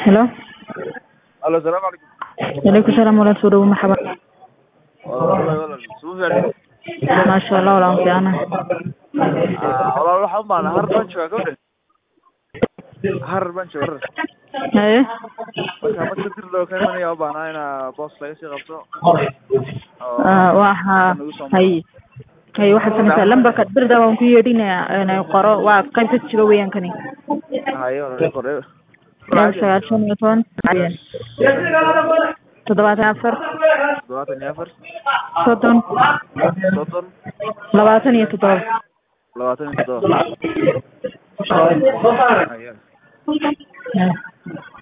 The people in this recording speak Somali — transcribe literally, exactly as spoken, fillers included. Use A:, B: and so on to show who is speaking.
A: هلا.
B: الو السلام عليكم.
A: عليكم السلام ورحمة الله ومرحبا.
B: والله والله سوف يعني
A: ما شاء الله ولا في أنا.
B: آه والله روح أم أنا هرب بنشوا كوده هرب بنشوا هرب
A: إيه.
B: marka ma ka dir loo ka imanaya u baahnaa inaa boos laga sii qabto
A: آه waxa hay hay waxa sameysa lambarka birda waan ku yeedhinayaa inay qoro waa qayb ka jiro weeyaan kani.
B: hayo la qoray
A: sagaal shan iyo toban toddobaatan afar
B: toddobaatan iyo afar
A: soddon
B: soddon
A: labaatan iyo toddoba
B: labaatan iyo toddoba hayo